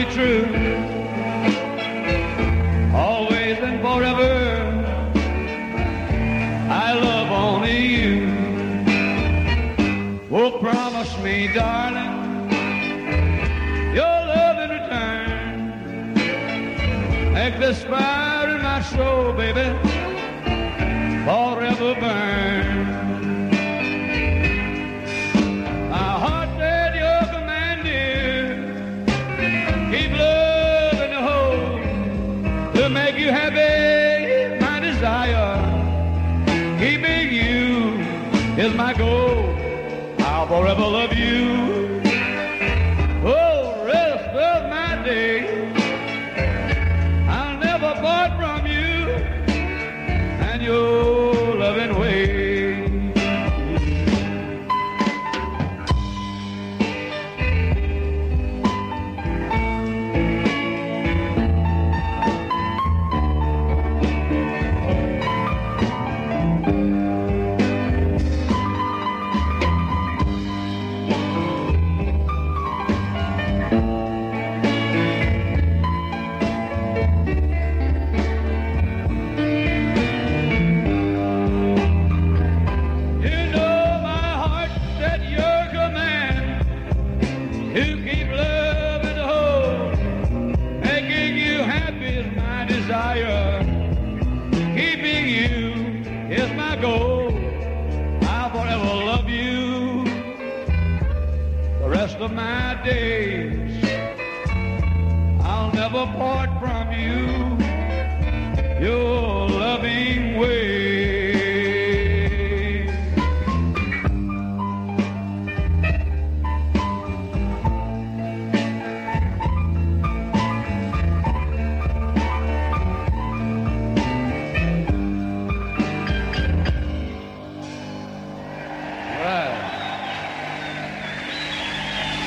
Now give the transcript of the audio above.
true, always and forever. I love only you. Oh, promise me, darling, your love in return. Make this fire in my soul, baby, forever burn. My heart said your command, dear, keep love in the hole to make you happy, my desire. Keeping you is my goal. I'll forever love you. Oh, rest of my days, I'll never part from you and your loving ways. Keeping you is my goal. I'll forever love you the rest of my days. I'll never part from you, your loving way.